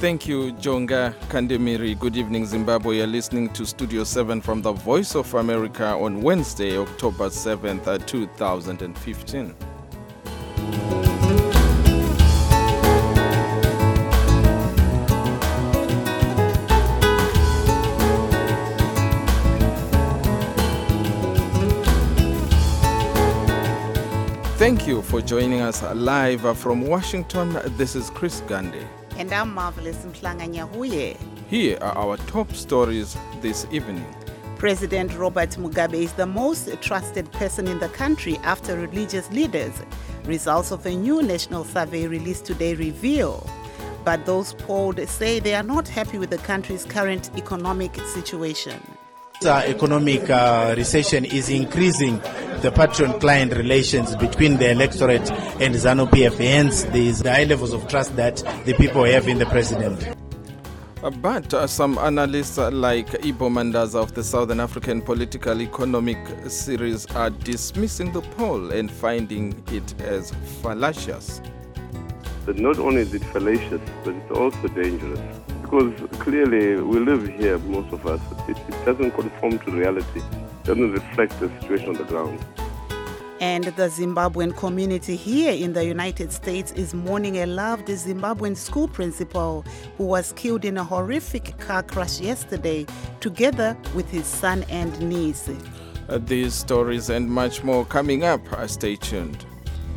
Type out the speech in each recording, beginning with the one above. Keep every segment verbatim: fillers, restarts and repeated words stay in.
Thank you, Jonga Kandemiri. Good evening, Zimbabwe. You're listening to Studio seven from the Voice of America on Wednesday, October seventh, two thousand fifteen. Thank you for joining us live from Washington. This is Chris Gandhi. And I'm Marvelous Mhlanga-Nyahuye. Here are our top stories this evening. President Robert Mugabe is the most trusted person in the country after religious leaders. Results of a new national survey released today reveal. But those polled say they are not happy with the country's current economic situation. The economic uh, recession is increasing the patron-client relations between the electorate and ZANU-P F. Hence, there is the high levels of trust that the people have in the president. Uh, but uh, some analysts uh, like Ibo Mandaza of the Southern African Political Economic Series are dismissing the poll and finding it as fallacious. But not only is it fallacious, but it's also dangerous. Because clearly we live here, most of us. It, it doesn't conform to reality. It doesn't reflect the situation on the ground. And the Zimbabwean community here in the United States is mourning a loved Zimbabwean school principal who was killed in a horrific car crash yesterday, together with his son and niece. Uh, these stories and much more coming up. Uh, stay tuned.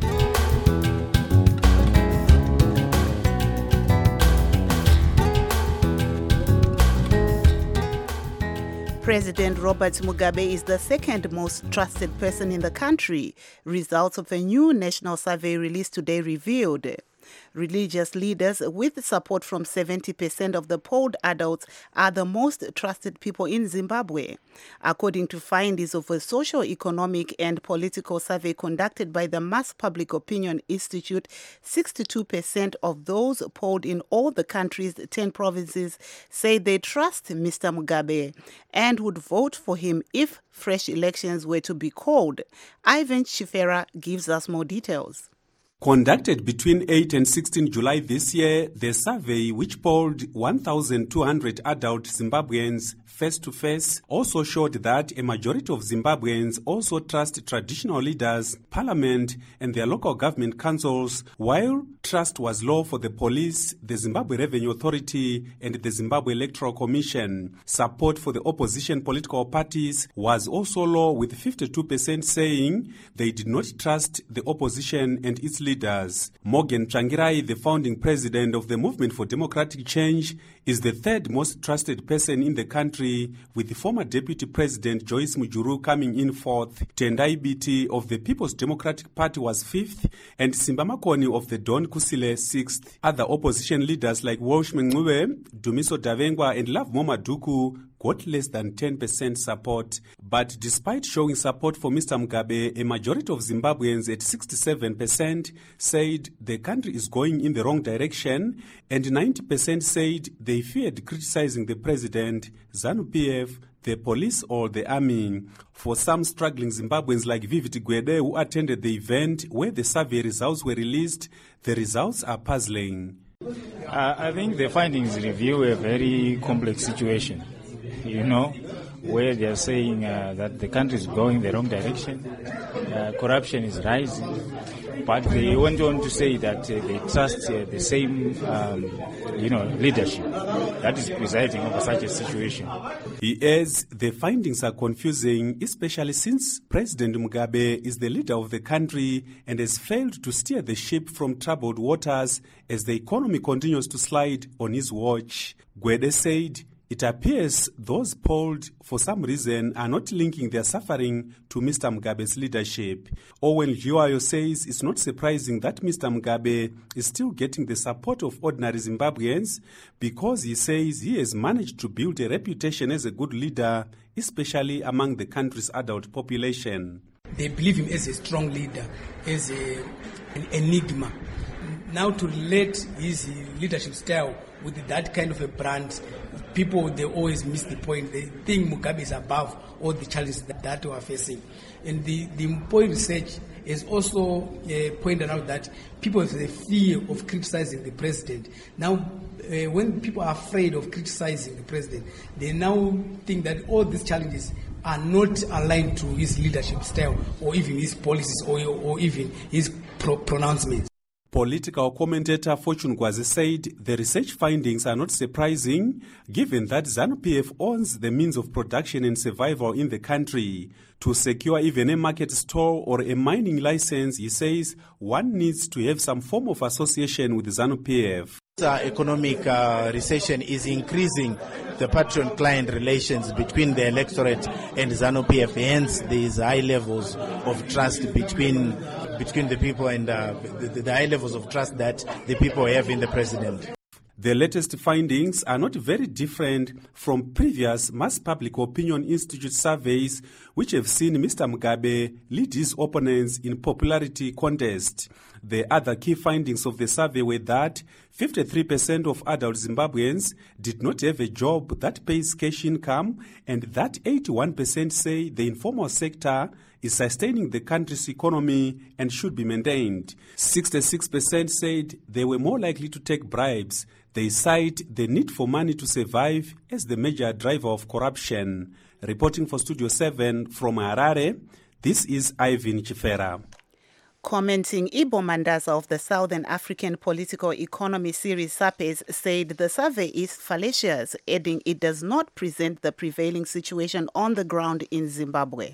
President Robert Mugabe is the second most trusted person in the country. Results of a new national survey released today revealed. Religious leaders, with support from seventy percent of the polled adults, are the most trusted people in Zimbabwe. According to findings of a socio-economic and political survey conducted by the Mass Public Opinion Institute, sixty-two percent of those polled in all the country's ten provinces say they trust Mister Mugabe and would vote for him if fresh elections were to be called. Ivan Chifera gives us more details. Conducted between eighth and sixteenth July this year, the survey, which polled one thousand two hundred adult Zimbabweans face-to-face, also showed that a majority of Zimbabweans also trust traditional leaders, parliament, and their local government councils, while trust was low for the police, the Zimbabwe Revenue Authority, and the Zimbabwe Electoral Commission. Support for the opposition political parties was also low, with fifty-two percent saying they did not trust the opposition and its leaders. Morgan Tsvangirai, the founding president of the Movement for Democratic Change, is the third most trusted person in the country, with the former Deputy President Joyce Mujuru coming in fourth. Tendai Biti of the People's Democratic Party was fifth, and Simba Makoni of the Don Kusile sixth. Other opposition leaders like Walsh Mengube, Dumiso Davengwa, and Love Momaduku got less than ten percent support. But despite showing support for Mister Mugabe, a majority of Zimbabweans at sixty-seven percent said the country is going in the wrong direction, and ninety percent said they feared criticizing the president, ZANU-P F, the police or the army. For some struggling Zimbabweans like Vivid Gwede, who attended the event where the survey results were released, the results are puzzling. Uh, I think the findings reveal a very complex situation. You know, where they are saying uh, that the country is going the wrong direction, uh, corruption is rising, but they went on to say that uh, they trust uh, the same, um, you know, leadership that is presiding over such a situation. He adds the findings are confusing, especially since President Mugabe is the leader of the country and has failed to steer the ship from troubled waters as the economy continues to slide on his watch. Gwede said it appears those polled, for some reason, are not linking their suffering to Mister Mugabe's leadership. Owen Liwayo says it's not surprising that Mister Mugabe is still getting the support of ordinary Zimbabweans, because he says he has managed to build a reputation as a good leader, especially among the country's adult population. They believe him as a strong leader, as a, an enigma. Now to relate his leadership style with that kind of a brand, people, they always miss the point. They think Mugabe is above all the challenges that, that we are facing. And the, the Mpoi research has also uh, pointed out that people have the fear of criticizing the president. Now, uh, when people are afraid of criticizing the president, they now think that all these challenges are not aligned to his leadership style or even his policies or, or even his pro- pronouncements. Political commentator Fortune Gwazi said the research findings are not surprising given that ZANU-P F owns the means of production and survival in the country. To secure even a market store or a mining license, he says one needs to have some form of association with ZANU-P F. Uh, economic uh, recession is increasing the patron-client relations between the electorate and ZANU-P F. Hence, there is high levels of trust between between the people and uh, the, the high levels of trust that the people have in the president. The latest findings are not very different from previous Mass Public Opinion Institute surveys, which have seen Mister Mugabe lead his opponents in popularity contest. The other key findings of the survey were that fifty-three percent of adult Zimbabweans did not have a job that pays cash income, and that eighty-one percent say the informal sector is sustaining the country's economy and should be maintained. sixty-six percent said they were more likely to take bribes. They cite the need for money to survive as the major driver of corruption. Reporting for Studio seven from Harare, this is Ivan Chifera. Commenting, Ibo Mandaza of the Southern African Political Economy series SAPES said the survey is fallacious, adding it does not present the prevailing situation on the ground in Zimbabwe.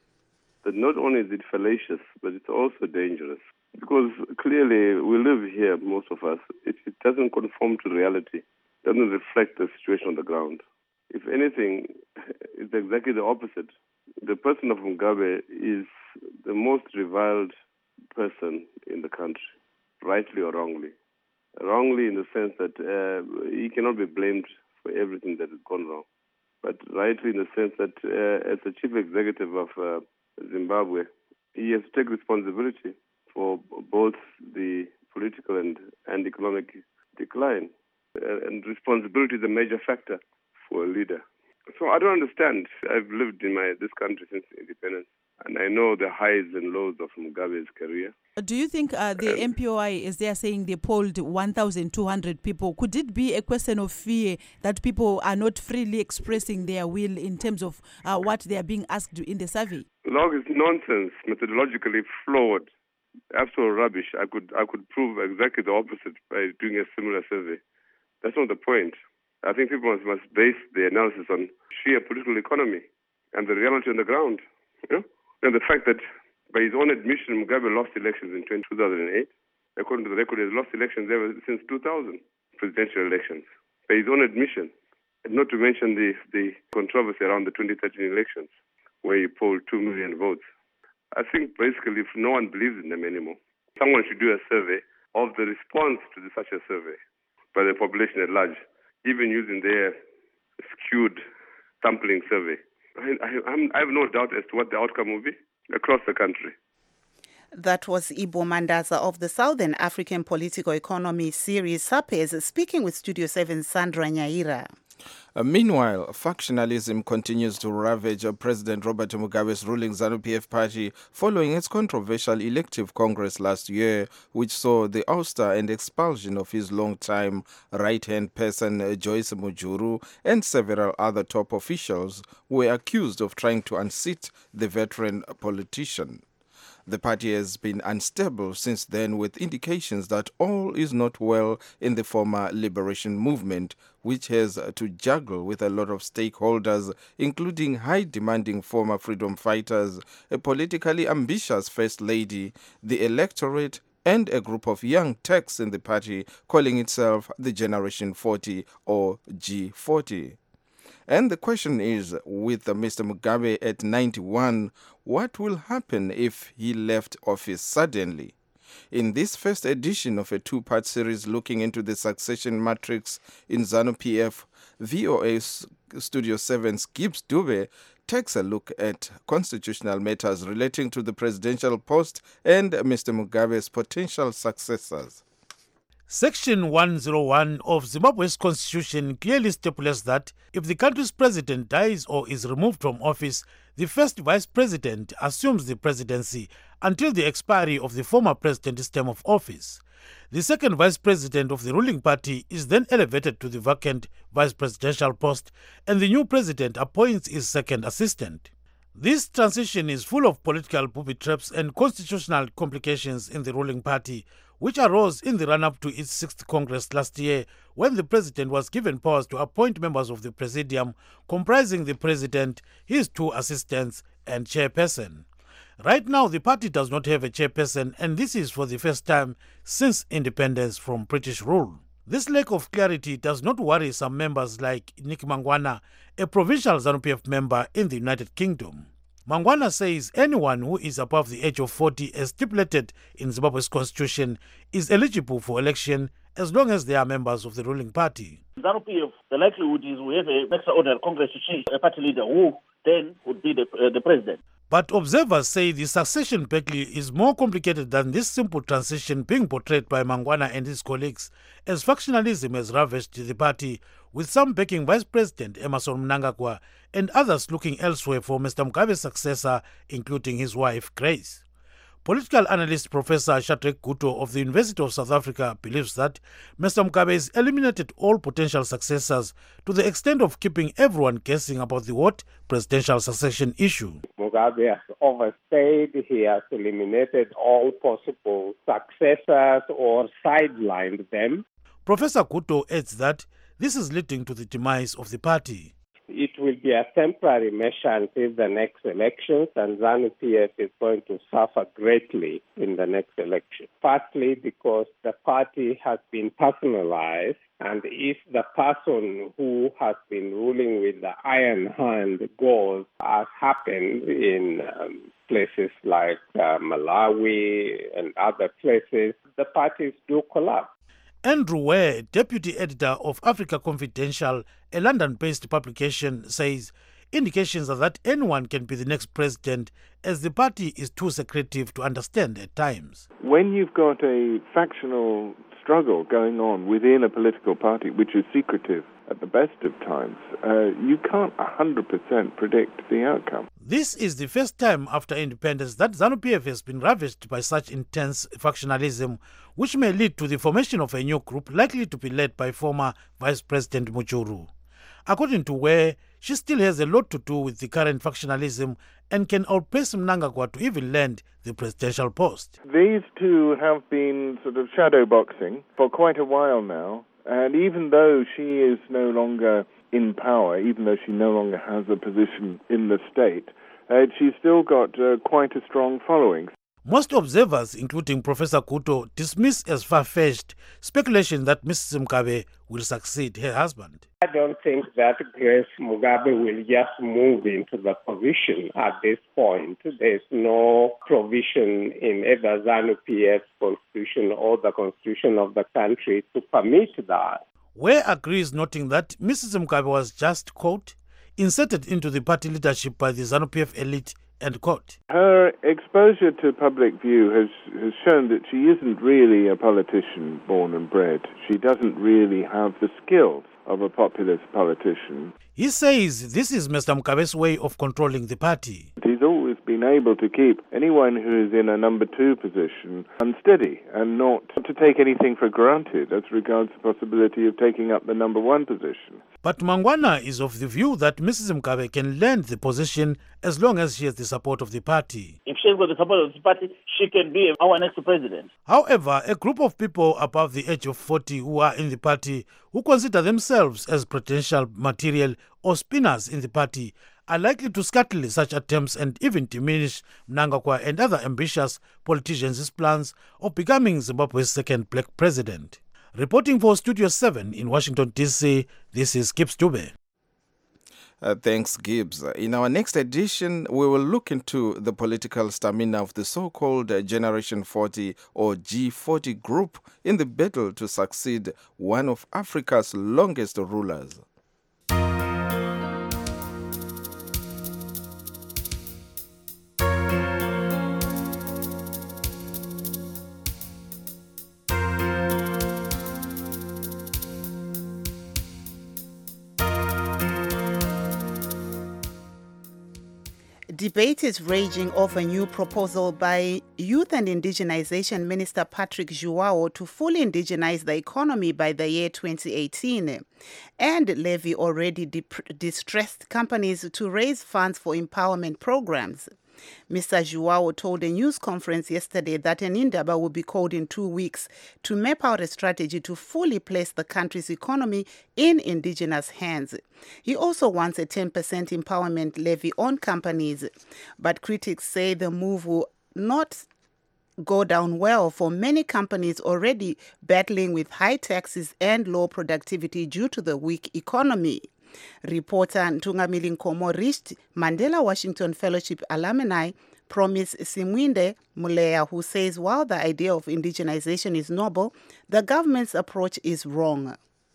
But not only is it fallacious, but it's also dangerous. Because clearly we live here, most of us. It, it doesn't conform to reality. It doesn't reflect the situation on the ground. If anything, it's exactly the opposite. The person of Mugabe is the most reviled person in the country, rightly or wrongly. Wrongly in the sense that uh, he cannot be blamed for everything that has gone wrong. But rightly in the sense that uh, as the chief executive of uh, Zimbabwe, he has to take responsibility for both the political and, and economic decline. Uh, and responsibility is a major factor for a leader. So I don't understand. I've lived in my this country since independence, and I know the highs and lows of Mugabe's career. Do you think uh, the um, M P O I, as they are saying, they polled one thousand two hundred people, could it be a question of fear that people are not freely expressing their will in terms of uh, what they are being asked in the survey? Log is nonsense, methodologically flawed, absolute rubbish. I could I could prove exactly the opposite by doing a similar survey. That's not the point. I think people must, must base the analysis on sheer political economy and the reality on the ground. You know? And the fact that, by his own admission, Mugabe lost elections in two thousand eight. According to the record, he has lost elections ever since two thousand, presidential elections. By his own admission. And not to mention the, the controversy around the twenty thirteen elections, where he polled two million votes. I think basically if no one believes in them anymore, someone should do a survey of the response to the, such a survey by the population at large, even using their skewed sampling survey. I, I, I'm, I have no doubt as to what the outcome will be across the country. That was Ibo Mandaza of the Southern African Political Economy series SAPES, speaking with Studio seven's Sandra Nyaira. Uh, meanwhile, factionalism continues to ravage uh, President Robert Mugabe's ruling ZANU-P F party following its controversial elective congress last year, which saw the ouster and expulsion of his longtime right-hand person uh, Joyce Mujuru and several other top officials who were accused of trying to unseat the veteran politician. The party has been unstable since then, with indications that all is not well in the former liberation movement, which has to juggle with a lot of stakeholders, including high-demanding former freedom fighters, a politically ambitious first lady, the electorate, and a group of young techs in the party calling itself the Generation forty or G forty. And the question is, with Mister Mugabe at ninety-one, what will happen if he left office suddenly? In this first edition of a two-part series looking into the succession matrix in ZANU-P F, V O A Studio seven's Gibbs Dube takes a look at constitutional matters relating to the presidential post and Mister Mugabe's potential successors. Section one oh one of Zimbabwe's constitution clearly stipulates that if the country's president dies or is removed from office, the first vice president assumes the presidency until the expiry of the former president's term of office. The second vice president of the ruling party is then elevated to the vacant vice presidential post, and the new president appoints his second assistant. This transition is full of political booby traps and constitutional complications in the ruling party, which arose in the run-up to its sixth Congress last year, when the president was given powers to appoint members of the presidium, comprising the president, his two assistants, and chairperson. Right now, the party does not have a chairperson, and this is for the first time since independence from British rule. This lack of clarity does not worry some members like Nick Mangwana, a provincial ZANU P F member in the United Kingdom. Mangwana says anyone who is above the age of forty, as stipulated in Zimbabwe's constitution, is eligible for election as long as they are members of the ruling party. ZANU P F, the likelihood is we have an extraordinary Congress to choose a party leader who then would be the, uh, the president. But observers say the succession battle is more complicated than this simple transition being portrayed by Mangwana and his colleagues, as factionalism has ravaged the party, with some backing Vice President Emmerson Mnangagwa and others looking elsewhere for Mister Mugabe's successor, including his wife Grace. Political analyst Professor Shadrack Guto of the University of South Africa believes that Mister Mugabe has eliminated all potential successors to the extent of keeping everyone guessing about the hot presidential succession issue. Mugabe has overstayed, he has eliminated all possible successors or sidelined them. Professor Guto adds that this is leading to the demise of the party. It will be a temporary measure until the next elections, and ZANU P F is going to suffer greatly in the next election. Partly because the party has been personalized, and if the person who has been ruling with the iron hand goes, as happened in um, places like uh, Malawi and other places, the parties do collapse. Andrew Ware, deputy editor of Africa Confidential, a London-based publication, says indications are that anyone can be the next president, as the party is too secretive to understand at times. When you've got a factional struggle going on within a political party, which is secretive at the best of times, uh, you can't one hundred percent predict the outcome. This is the first time after independence that ZANU P F has been ravaged by such intense factionalism, which may lead to the formation of a new group likely to be led by former Vice President Mujuru. According to Ware, she still has a lot to do with the current factionalism and can outpace Mnangagwa to even land the presidential post. These two have been sort of shadow boxing for quite a while now, and even though she is no longer in power, even though she no longer has a position in the state, uh, she's still got uh, quite a strong following. Most observers, including Professor Guto, dismiss as far-fetched speculation that Missus Mugabe will succeed her husband. I don't think that Grace Mugabe will just move into the position at this point. There's no provision in either ZANU P F's constitution or the constitution of the country to permit that. Ware agrees, noting that Missus Mugabe was just, quote, inserted into the party leadership by the ZANU P F elite, end quote. Her exposure to public view has, has shown that she isn't really a politician born and bred. She doesn't really have the skills of a populist politician. He says this is Mister Mugabe's way of controlling the party. He's always been able to keep anyone who is in a number two position unsteady and not to take anything for granted as regards the possibility of taking up the number one position. But Mangwana is of the view that Missus Mugabe can land the position as long as she has the support of the party. If she's got the support of the party, she can be our next president. However, a group of people above the age of forty who are in the party, who consider themselves as potential material or spinners in the party, are likely to scuttle such attempts and even diminish Mnangagwa and other ambitious politicians' plans of becoming Zimbabwe's second black president. Reporting for Studio seven in Washington, D C, this is Gibbs Dube. Uh, thanks, Gibbs. In our next edition, we will look into the political stamina of the so-called uh, Generation forty or G forty group in the battle to succeed one of Africa's longest rulers. Debate is raging over a new proposal by Youth and Indigenization Minister Patrick Joao to fully indigenize the economy by the year twenty eighteen and levy already dep- distressed companies to raise funds for empowerment programs. Mister Joao told a news conference yesterday that an Indaba will be called in two weeks to map out a strategy to fully place the country's economy in indigenous hands. He also wants a ten percent empowerment levy on companies, but critics say the move will not go down well for many companies already battling with high taxes and low productivity due to the weak economy. Reporter Ntungamili Nkomo reached Mandela Washington Fellowship alumni Promise Simwinde Muleya, who says while the idea of indigenization is noble, the government's approach is wrong.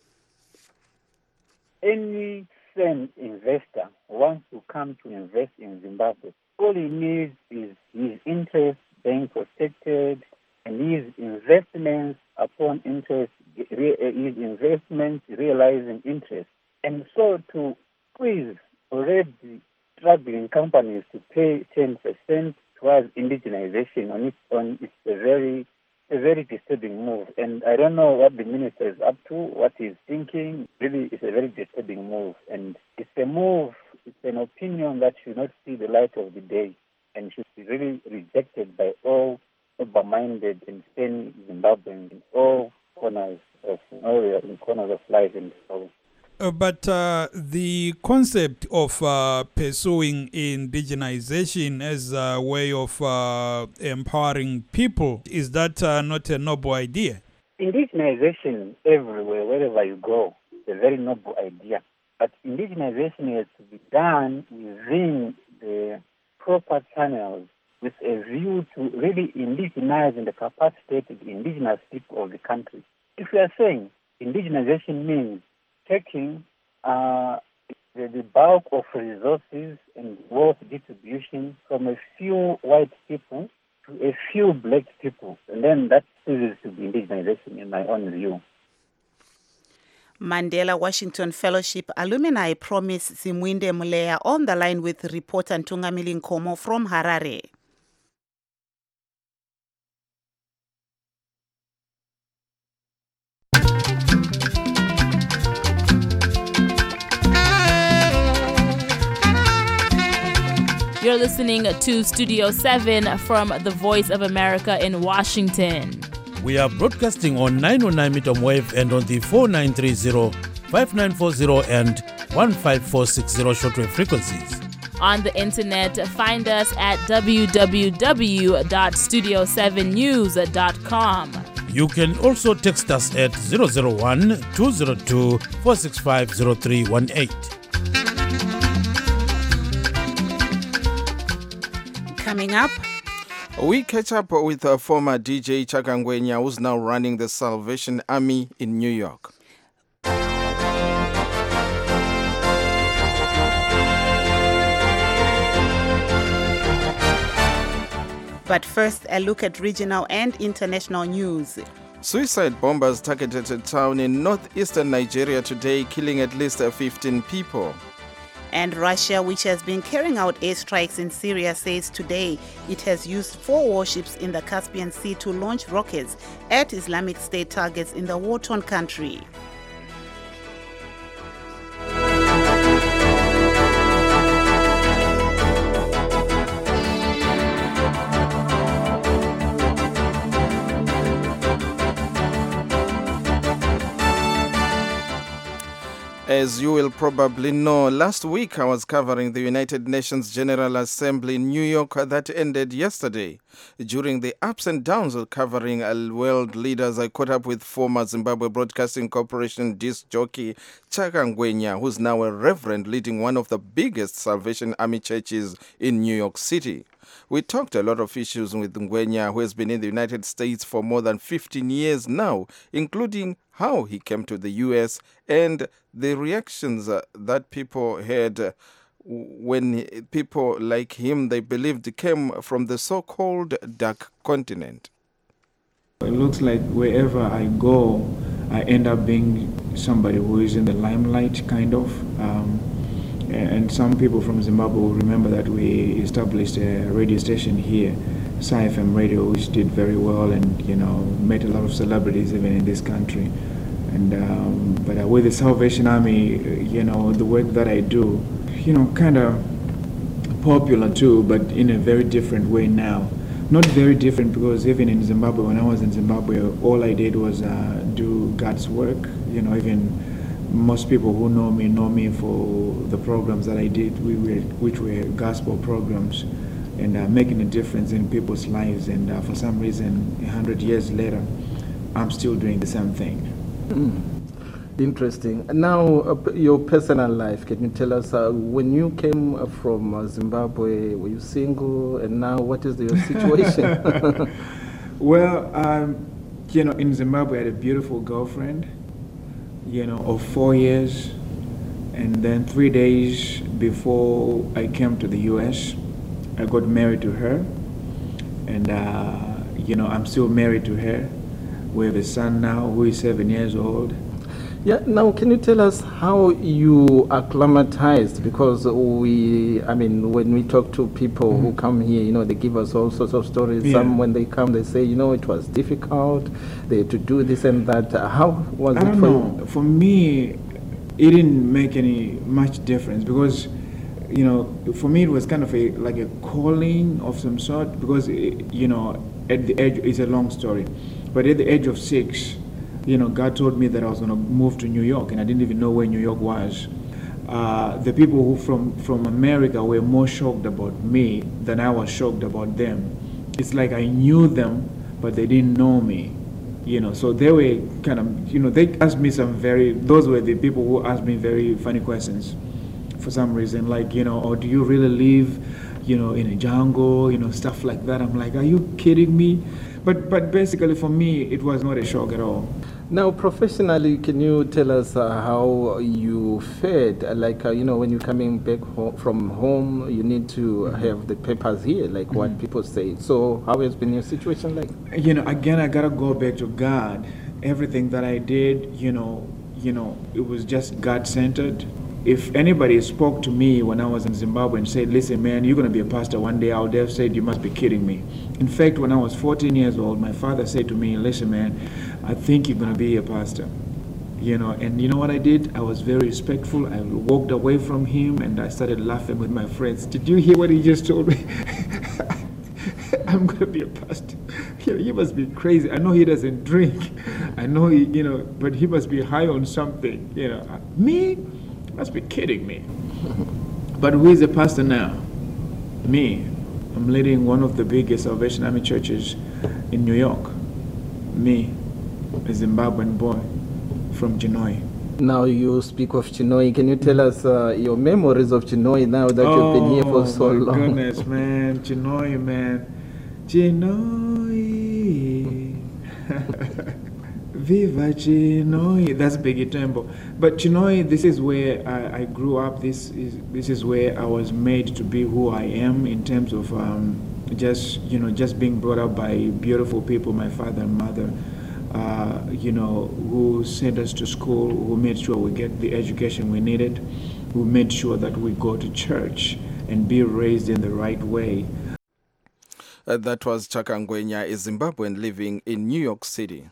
Any sane investor wants to come to invest in Zimbabwe. All he needs is his interest being protected and his investments upon interest, his investments realizing interest. And so to squeeze already struggling companies to pay ten percent towards indigenization on its own, it's a very, a very disturbing move. And I don't know what the minister is up to, what he's thinking. Really, it's a very disturbing move. And it's a move, it's an opinion that should not see the light of the day and should be really rejected by all sober-minded and sane Zimbabweans in all corners of all corners of life and so. Uh, but uh, the concept of uh, pursuing indigenization as a way of uh, empowering people, is that uh, not a noble idea? Indigenization everywhere, wherever you go, is a very noble idea. But indigenization has to be done within the proper channels with a view to really indigenize and capacitate the indigenous people of the country. If we are saying indigenization means taking uh, the, the bulk of resources and wealth distribution from a few white people to a few black people, and then that ceases to be indigenization in my own view. Mandela Washington Fellowship alumni Promise Simwinde Muleya on the line with reporter Ntungamili Nkomo from Harare. You're listening to Studio seven from the Voice of America in Washington. We are broadcasting on nine oh nine meter wave and on the four nine three zero, five nine four zero and one five four six zero shortwave frequencies. On the internet, find us at w w w dot studio seven news dot com. You can also text us at zero zero one, two zero two, four six five zero three one eight. Coming up, we catch up with a former D J Chaka Ngwenya, who's now running the Salvation Army in New York. But first, a look at regional and international news. Suicide bombers targeted a town in northeastern Nigeria today, killing at least fifteen people. And Russia, which has been carrying out airstrikes in Syria, says today it has used four warships in the Caspian Sea to launch rockets at Islamic State targets in the war-torn country. As you will probably know, last week I was covering the United Nations General Assembly in New York that ended yesterday. During the ups and downs of covering world leaders, I caught up with former Zimbabwe Broadcasting Corporation disc jockey Chaka Ngwenya, who's now a reverend leading one of the biggest Salvation Army churches in New York City. We talked a lot of issues with Ngwenya, who has been in the United States for more than fifteen years now, including how he came to the U S and the reactions uh, that people had uh, when he, people like him, they believed, came from the so-called dark continent. It looks like wherever I go, I end up being somebody who is in the limelight, kind of. Um, and some people from Zimbabwe will remember that we established a radio station here, Sci F M Radio, which did very well and, you know, met a lot of celebrities even in this country. And um, but uh, with the Salvation Army, you know, the work that I do, you know, kind of popular too, but in a very different way now. Not very different, because even in Zimbabwe, when I was in Zimbabwe, all I did was uh, do God's work. You know, even most people who know me know me for the programs that I did, we were, which were gospel programs, and uh, making a difference in people's lives. And uh, for some reason, a hundred years later, I'm still doing the same thing. Mm. Interesting. Now, uh, your personal life, can you tell us, uh, when you came uh, from uh, Zimbabwe, were you single, and now what is your situation? Well, um, you know, in Zimbabwe I had a beautiful girlfriend, you know, of four years, and then three days before I came to the U S, I got married to her, and, uh, you know, I'm still married to her. We have a son now who is seven years old. Yeah, now can you tell us how you acclimatized? Because we, I mean, when we talk to people mm-hmm. who come here, you know, they give us all sorts of stories. Yeah. Some, when they come, they say, you know, it was difficult, they had to do this and that. How was I it don't for know. you? For me, it didn't make any much difference, because, you know, for me it was kind of a like a calling of some sort, because, it, you know, at the age, it's a long story, but at the age of six, you know, God told me that I was going to move to New York, and I didn't even know where New York was. Uh, the people who from, from America were more shocked about me than I was shocked about them. It's like I knew them, but they didn't know me, you know. So they were kind of, you know, they asked me some very, those were the people who asked me very funny questions for some reason, like, you know, or do you really live, you know, in a jungle, you know, stuff like that. I'm like, are you kidding me? But, but basically for me, it was not a shock at all. Now, professionally, can you tell us uh, how you fared? Uh, like, uh, you know, when you're coming back ho- from home, you need to mm-hmm. have the papers here, like mm-hmm. what people say. So how has been your situation like? You know, again, I got to go back to God. Everything that I did, you know, you know, it was just God-centered. If anybody spoke to me when I was in Zimbabwe and said, listen, man, you're going to be a pastor one day, I would have said, you must be kidding me. In fact, when I was fourteen years old, my father said to me, listen, man, I think you're going to be a pastor. You know, and you know what I did? I was very respectful. I walked away from him, and I started laughing with my friends. Did you hear what he just told me? I'm going to be a pastor. You know, he must be crazy. I know he doesn't drink. I know he, you know, but he must be high on something. You know, me? Must be kidding me. But who is a pastor now? Me. I'm leading one of the biggest Salvation Army churches in New York. Me, a Zimbabwean boy from Chinhoyi. Now you speak of Chinhoyi. Can you tell us uh, your memories of Chinhoyi now that oh, you've been here for so long? Oh my goodness, man. Chinhoyi, man. Chinhoyi. Viva Chinhoyi. That's Biggie Tembo. But Chinhoyi, this is where I, I grew up. This is this is where I was made to be who I am, in terms of um, just, you know, just being brought up by beautiful people, my father and mother, uh, you know, who sent us to school, who made sure we get the education we needed, who made sure that we go to church and be raised in the right way. Uh, that was Chaka Ngwenya, a Zimbabwean living in New York City.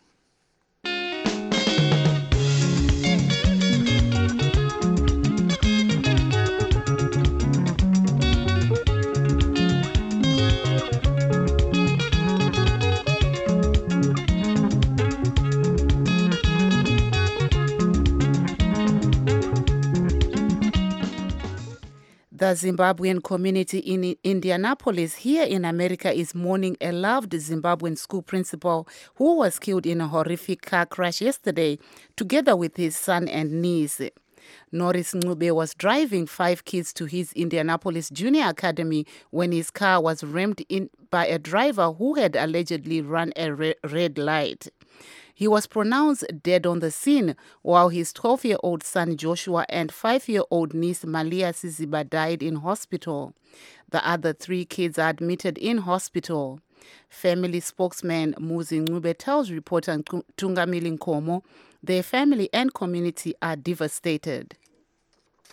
The Zimbabwean community in Indianapolis here in America is mourning a loved Zimbabwean school principal who was killed in a horrific car crash yesterday, together with his son and niece. Norris Ncube was driving five kids to his Indianapolis Junior Academy when his car was rammed in by a driver who had allegedly run a re- red light. He was pronounced dead on the scene, while his twelve-year-old son Joshua and five-year-old niece Malia Siziba died in hospital. The other three kids are admitted in hospital. Family spokesman Muzi Ncube tells reporter Tungamili Nkomo their family and community are devastated.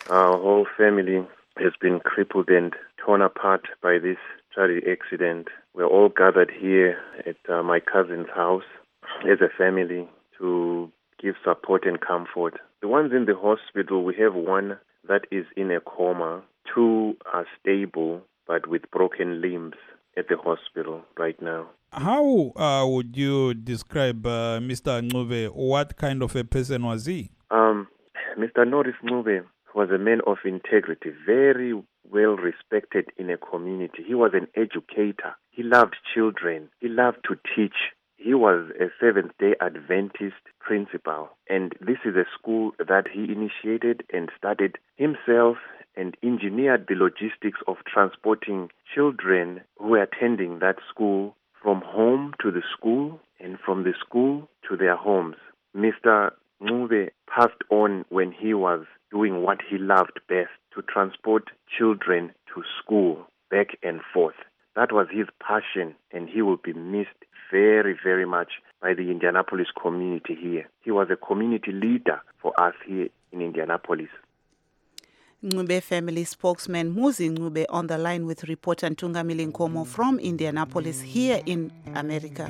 Our whole family has been crippled and torn apart by this tragic accident. We're all gathered here at uh, my cousin's house as a family to give support and comfort. The ones in the hospital, we have one that is in a coma. Two are stable but with broken limbs at the hospital right now. How uh, would you describe uh, Mister Ncube? What kind of a person was he? Um, Mister Norris Ncube was a man of integrity, very well respected in a community. He was an educator. He loved children. He loved to teach. He was a Seventh-day Adventist principal, and this is a school that he initiated and started himself and engineered the logistics of transporting children who were attending that school from home to the school and from the school to their homes. Mister Ncube passed on when he was doing what he loved best, to transport children to school, back and forth. That was his passion, and he will be missed very, very much by the Indianapolis community here. He was a community leader for us here in Indianapolis. Ncube family spokesman Muzi Ncube on the line with reporter Ntungamili Nkomo from Indianapolis here in America.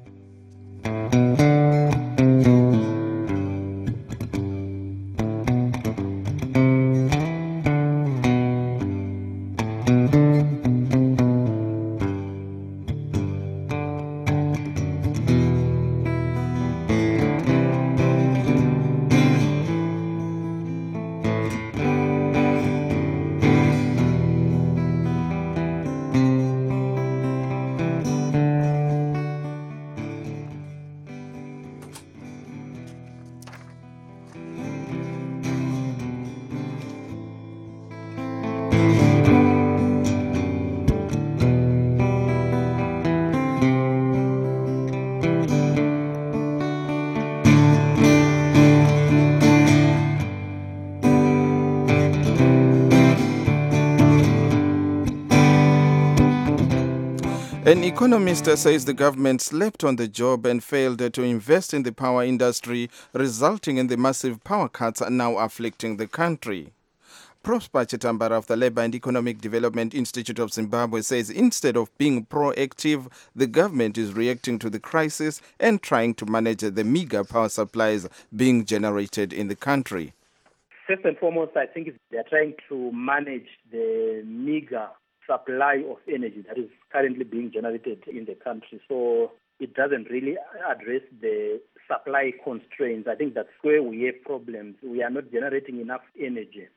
An economist says the government slept on the job and failed to invest in the power industry, resulting in the massive power cuts now afflicting the country. Prosper Chitambara of the Labour and Economic Development Institute of Zimbabwe says instead of being proactive, the government is reacting to the crisis and trying to manage the meager power supplies being generated in the country. First and foremost, I think they're trying to manage the meager supply of energy that is currently being generated in the country. So it doesn't really address the supply constraints. I think that's where we have problems. We are not generating enough energy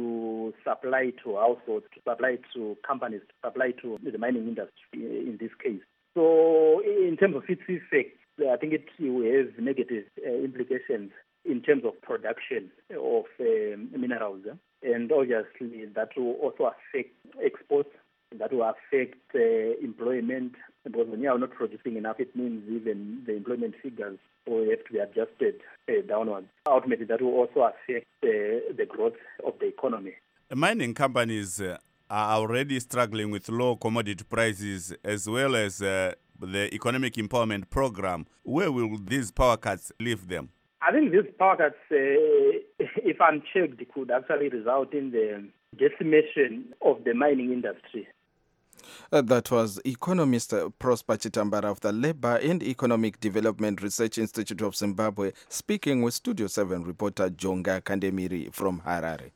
to supply to households, to supply to companies, to supply to the mining industry in this case. So in terms of its effects, I think it will have negative uh, implications in terms of production of um, minerals. Eh? And obviously that will also affect exports, that will affect uh, employment, because when you are not producing enough, it means even the employment figures will have to be adjusted uh, downwards. Ultimately, that will also affect uh, the growth of the economy. Mining companies uh, are already struggling with low commodity prices as well as uh, the economic empowerment program. Where will these power cuts leave them? I think these power cuts, uh, if unchecked, could actually result in the decimation of the mining industry. Uh, that was economist uh, Prosper Chitambara of the Labour and Economic Development Research Institute of Zimbabwe speaking with Studio seven reporter Jonga Kandemiri from Harare.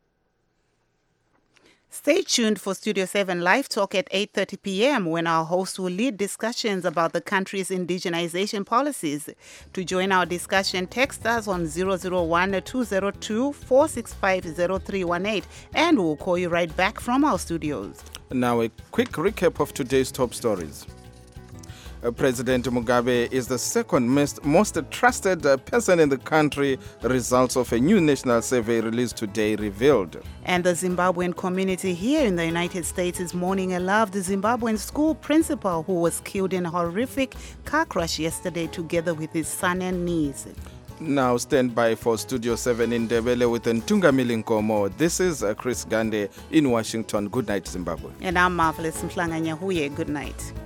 Stay tuned for Studio seven Live Talk at eight thirty p.m. when our host will lead discussions about the country's indigenization policies. To join our discussion, text us on zero zero one, two zero two, four six five, zero three one eight and we'll call you right back from our studios. Now a quick recap of today's top stories. Uh, President Mugabe is the second most, most trusted uh, person in the country, results of a new national survey released today revealed. And the Zimbabwean community here in the United States is mourning a loved Zimbabwean school principal who was killed in a horrific car crash yesterday together with his son and niece. Now stand by for Studio seven in Ndebele with Ntungamili Nkomo. This is uh, Chris Gande in Washington. Good night, Zimbabwe. And I'm Marvelous Mhlanga Nyahuye. Good night.